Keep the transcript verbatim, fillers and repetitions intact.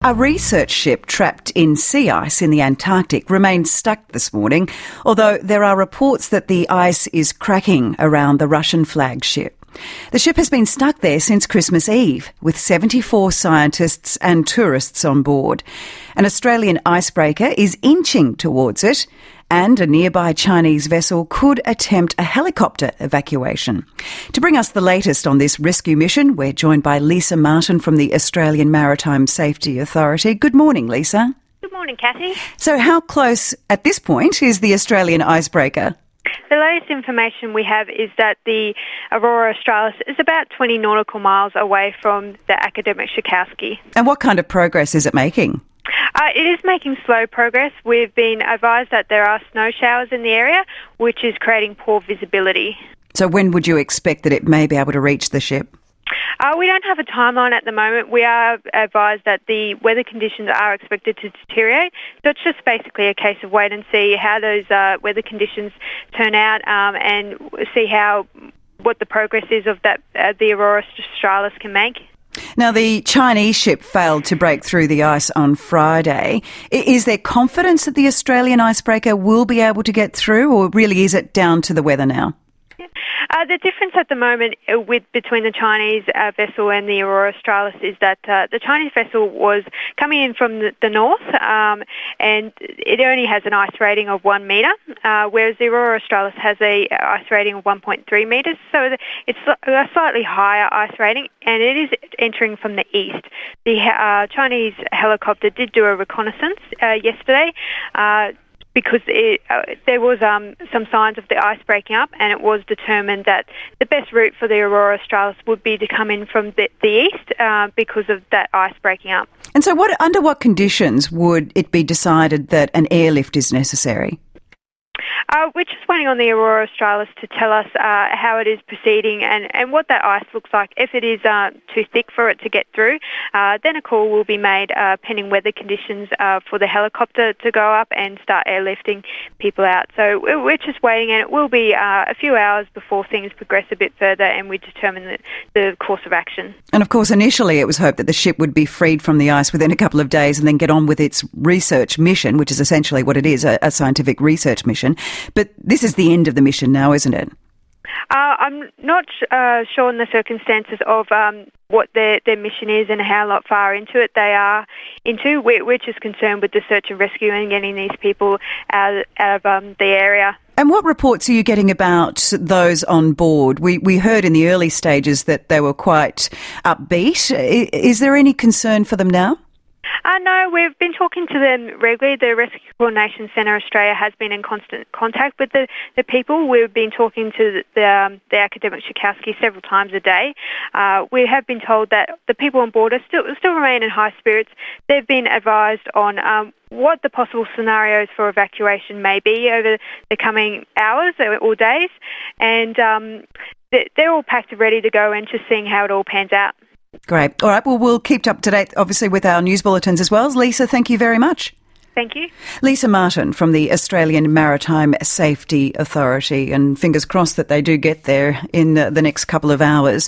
A research ship trapped in sea ice in the Antarctic remains stuck this morning, although there are reports that the ice is cracking around the Russian-flagged ship. The ship has been stuck there since Christmas Eve, with seventy-four scientists and tourists on board. An Australian icebreaker is inching towards it, and a nearby Chinese vessel could attempt a helicopter evacuation. To bring us the latest on this rescue mission, we're joined by Lisa Martin from the Australian Maritime Safety Authority. Good morning, Lisa. Good morning, Kathy. So how close at this point is the Australian icebreaker? The latest information we have is that the Aurora Australis is about twenty nautical miles away from the Akademik Shikowski. And what kind of progress is it making? Uh, it is making slow progress. We've been advised that there are snow showers in the area, which is creating poor visibility. So when would you expect that it may be able to reach the ship? Uh, we don't have a timeline at the moment. We are advised that the weather conditions are expected to deteriorate. So it's just basically a case of wait and see how those uh, weather conditions turn out um, and see how what the progress is of that uh, the Aurora Australis can make. Now, the Chinese ship failed to break through the ice on Friday. Is there confidence that the Australian icebreaker will be able to get through, or really is it down to the weather now? Uh, the difference at the moment with between the Chinese uh, vessel and the Aurora Australis is that uh, the Chinese vessel was coming in from the, the north um, and it only has an ice rating of one metre, uh, whereas the Aurora Australis has a ice rating of one point three metres, so it's a slightly higher ice rating, and it is entering from the east. The uh, Chinese helicopter did do a reconnaissance uh, yesterday, uh, because it, uh, there was um, some signs of the ice breaking up, and it was determined that the best route for the Aurora Australis would be to come in from the, the east uh, because of that ice breaking up. And so what, under what conditions would it be decided that an airlift is necessary? Uh, we're just waiting on the Aurora Australis to tell us uh, how it is proceeding and, and what that ice looks like. If it is uh, too thick for it to get through, uh, then a call will be made uh, pending weather conditions uh, for the helicopter to go up and start airlifting people out. So we're just waiting, and it will be uh, a few hours before things progress a bit further and we determine the, the course of action. And of course, initially it was hoped that the ship would be freed from the ice within a couple of days and then get on with its research mission, which is essentially what it is, a, a scientific research mission. But this is the end of the mission now, isn't it? Uh, I'm not uh, sure on the circumstances of um, what their, their mission is and how lot far into it they are into. We're, we're just concerned with the search and rescue and getting these people out, out of um, the area. And what reports are you getting about those on board? We, we heard in the early stages that they were quite upbeat. Is there any concern for them now? Uh, no, we've been talking to them regularly. The Rescue Coordination Centre Australia has been in constant contact with the, the people. We've been talking to the, the, um, the Akademik Shikowski several times a day. Uh, we have been told that the people on board are still, still remain in high spirits. They've been advised on um, what the possible scenarios for evacuation may be over the coming hours or days, and um, they're all packed and ready to go and just seeing how it all pans out. Great. All right. Well, we'll keep up to date, obviously, with our news bulletins as well. Lisa, thank you very much. Thank you. Lisa Martin from the Australian Maritime Safety Authority, and fingers crossed that they do get there in the, the next couple of hours.